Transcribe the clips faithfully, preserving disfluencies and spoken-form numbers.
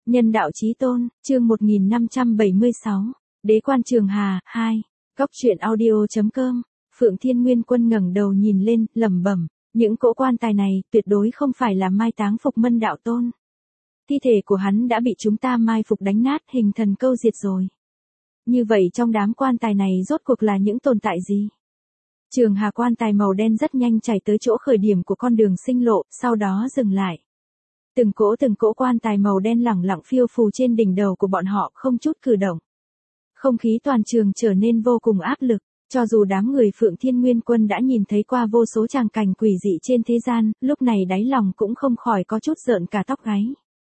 Nhân đạo chí tôn, chương một nghìn năm trăm bảy mươi sáu, Đế quan Trường Hà, hai, Góc truyện audio.com, Phượng Thiên Nguyên Quân ngẩng đầu nhìn lên, lẩm bẩm, những cỗ quan tài này, tuyệt đối không phải là mai táng Phục Mân đạo tôn. Thi thể của hắn đã bị chúng ta mai phục đánh nát, hình thần câu diệt rồi. Như vậy trong đám quan tài này rốt cuộc là những tồn tại gì? Trường Hà quan tài màu đen rất nhanh chảy tới chỗ khởi điểm của con đường sinh lộ, sau đó dừng lại. Từng cỗ từng cỗ quan tài màu đen lẳng lặng phiêu phù trên đỉnh đầu của bọn họ, không chút cử động. Không khí toàn trường trở nên vô cùng áp lực, cho dù đám người Phượng Thiên Nguyên Quân đã nhìn thấy qua vô số tràng cảnh quỷ dị trên thế gian, lúc này đáy lòng cũng không khỏi có chút rợn cả tóc gáy.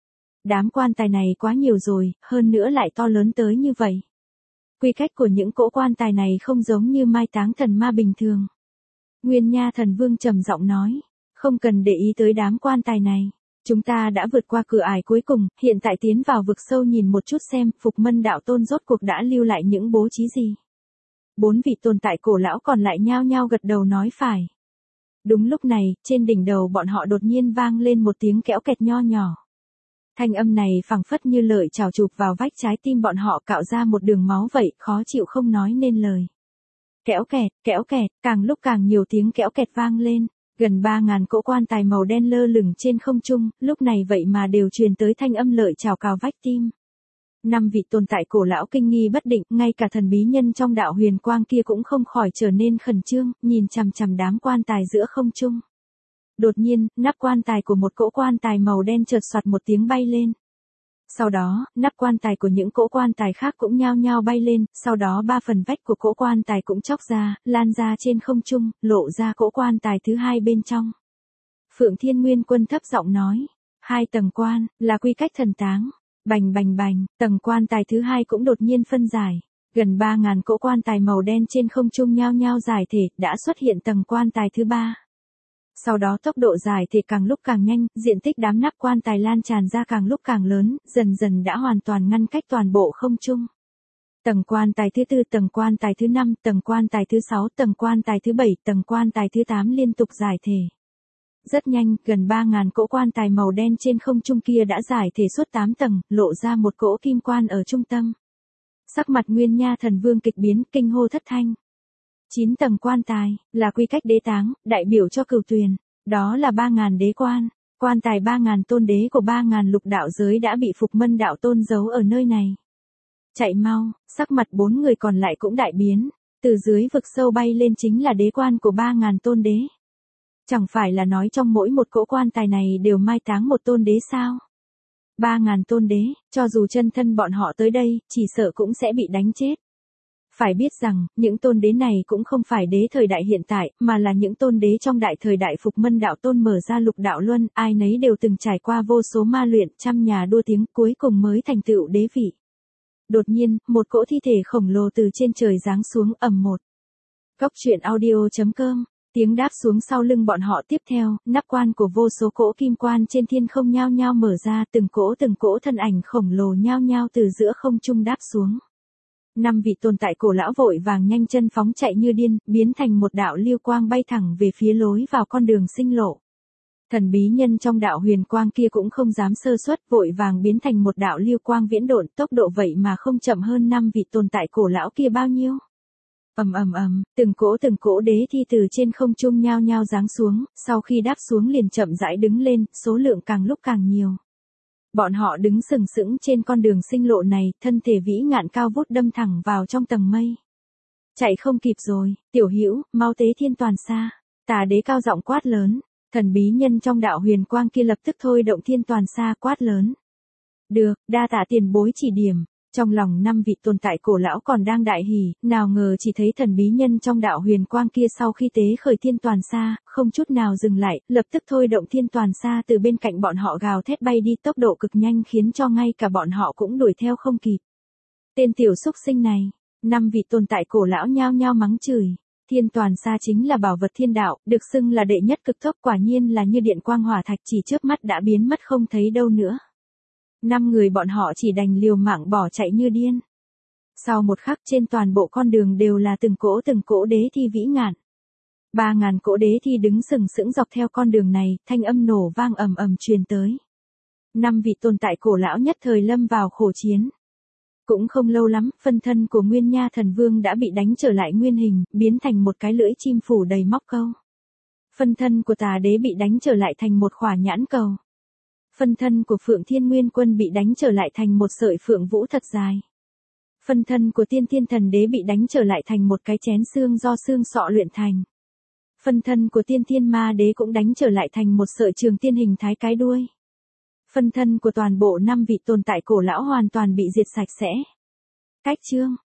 Đám quan tài này quá nhiều rồi, hơn nữa lại to lớn tới như vậy. Quy cách của những cỗ quan tài này không giống như mai táng thần ma bình thường. Nguyên Nha Thần Vương trầm giọng nói, không cần để ý tới đám quan tài này. Chúng ta đã vượt qua cửa ải cuối cùng, hiện tại tiến vào vực sâu nhìn một chút xem, Phục Mân đạo tôn rốt cuộc đã lưu lại những bố trí gì. Bốn vị tồn tại cổ lão còn lại nhao nhao gật đầu nói phải. Đúng lúc này, trên đỉnh đầu bọn họ đột nhiên vang lên một tiếng kẽo kẹt nho nhỏ. Thanh âm này phảng phất như lợi chảo chụp vào vách trái tim bọn họ, cạo ra một đường máu vậy, khó chịu không nói nên lời. Kẽo kẹt, kẽo kẹt, càng lúc càng nhiều tiếng kẽo kẹt vang lên. Gần ba ngàn cỗ quan tài màu đen lơ lửng trên không trung, lúc này vậy mà đều truyền tới thanh âm lợi chảo cào vách tim. Năm vị tồn tại cổ lão kinh nghi bất định, ngay cả thần bí nhân trong đạo huyền quang kia cũng không khỏi trở nên khẩn trương, nhìn chằm chằm đám quan tài giữa không trung. Đột nhiên, nắp quan tài của một cỗ quan tài màu đen chợt xoạt một tiếng bay lên. Sau đó, nắp quan tài của những cỗ quan tài khác cũng nhao nhao bay lên, sau đó ba phần vách của cỗ quan tài cũng chóc ra, lan ra trên không trung, lộ ra cỗ quan tài thứ hai bên trong. Phượng Thiên Nguyên Quân thấp giọng nói, hai tầng quan, là quy cách thần táng. Bành bành bành, tầng quan tài thứ hai cũng đột nhiên phân giải. Gần ba ngàn cỗ quan tài màu đen trên không trung nhao nhao giải thể, đã xuất hiện tầng quan tài thứ ba. Sau đó tốc độ giải thể càng lúc càng nhanh, diện tích đám nắp quan tài lan tràn ra càng lúc càng lớn, dần dần đã hoàn toàn ngăn cách toàn bộ không trung. Tầng quan tài thứ tư, tầng quan tài thứ năm, tầng quan tài thứ sáu, tầng quan tài thứ bảy, tầng quan tài thứ tám liên tục giải thể. Rất nhanh, gần ba ngàn cỗ quan tài màu đen trên không trung kia đã giải thể suốt tám tầng, lộ ra một cỗ kim quan ở trung tâm. Sắc mặt Nguyên Nha Thần Vương kịch biến, kinh hô thất thanh. Chín tầng quan tài, là quy cách đế táng, đại biểu cho cửu tuyền, đó là ba ngàn đế quan, quan tài ba ngàn tôn đế của ba ngàn lục đạo giới đã bị Phục Mân đạo tôn giấu ở nơi này. Chạy mau, sắc mặt bốn người còn lại cũng đại biến, từ dưới vực sâu bay lên chính là đế quan của ba ngàn tôn đế. Chẳng phải là nói trong mỗi một cỗ quan tài này đều mai táng một tôn đế sao? Ba ngàn tôn đế, cho dù chân thân bọn họ tới đây, chỉ sợ cũng sẽ bị đánh chết. Phải biết rằng, những tôn đế này cũng không phải đế thời đại hiện tại, mà là những tôn đế trong đại thời đại Phục Mân đạo tôn mở ra lục đạo luân, ai nấy đều từng trải qua vô số ma luyện, trăm nhà đua tiếng, cuối cùng mới thành tựu đế vị. Đột nhiên, một cỗ thi thể khổng lồ từ trên trời giáng xuống, ầm một. Góc truyện audio.com, tiếng đáp xuống sau lưng bọn họ, tiếp theo, nắp quan của vô số cỗ kim quan trên thiên không nhao nhao mở ra, từng cỗ từng cỗ thân ảnh khổng lồ nhao nhao từ giữa không trung đáp xuống. Năm vị tồn tại cổ lão vội vàng nhanh chân phóng chạy như điên, biến thành một đạo lưu quang bay thẳng về phía lối vào con đường sinh lộ. Thần bí nhân trong đạo huyền quang kia cũng không dám sơ suất, vội vàng biến thành một đạo lưu quang viễn độn, tốc độ vậy mà không chậm hơn năm vị tồn tại cổ lão kia bao nhiêu. Ầm ầm ầm, từng cỗ từng cỗ đế thi từ trên không trung nhao nhao giáng xuống, sau khi đáp xuống liền chậm rãi đứng lên, số lượng càng lúc càng nhiều. Bọn họ đứng sừng sững trên con đường sinh lộ này, thân thể vĩ ngạn cao vút đâm thẳng vào trong tầng mây. Chạy không kịp rồi, tiểu hữu, mau tế thiên toàn xa. Tà đế cao giọng quát lớn, thần bí nhân trong đạo huyền quang kia lập tức thôi động thiên toàn xa, quát lớn. Được, đa tạ tiền bối chỉ điểm. Trong lòng năm vị tồn tại cổ lão còn đang đại hỉ, nào ngờ chỉ thấy thần bí nhân trong đạo huyền quang kia sau khi tế khởi thiên toàn xa, không chút nào dừng lại, lập tức thôi động thiên toàn xa từ bên cạnh bọn họ gào thét bay đi, tốc độ cực nhanh khiến cho ngay cả bọn họ cũng đuổi theo không kịp. Tên tiểu xúc sinh này, năm vị tồn tại cổ lão nhao nhao mắng chửi. Thiên toàn xa chính là bảo vật thiên đạo, được xưng là đệ nhất cực tốc, quả nhiên là như điện quang hỏa thạch, chỉ chớp mắt đã biến mất không thấy đâu nữa. Năm người bọn họ chỉ đành liều mạng bỏ chạy như điên. Sau một khắc, trên toàn bộ con đường đều là từng cỗ từng cỗ đế thi vĩ ngạn. Ba ngàn cỗ đế thi đứng sừng sững dọc theo con đường này, thanh âm nổ vang ầm ầm truyền tới. Năm vị tồn tại cổ lão nhất thời lâm vào khổ chiến. Cũng không lâu lắm, phân thân của Nguyên Nha Thần Vương đã bị đánh trở lại nguyên hình, biến thành một cái lưỡi chim phủ đầy móc câu. Phân thân của Tà Đế bị đánh trở lại thành một khỏa nhãn cầu. Phân thân của Phượng Thiên Nguyên Quân bị đánh trở lại thành một sợi phượng vũ thật dài. Phân thân của Tiên Thiên Thần Đế bị đánh trở lại thành một cái chén xương do xương sọ luyện thành. Phân thân của Tiên Thiên Ma Đế cũng đánh trở lại thành một sợi trường tiên hình thái cái đuôi. Phân thân của toàn bộ năm vị tồn tại cổ lão hoàn toàn bị diệt sạch sẽ. Cách chương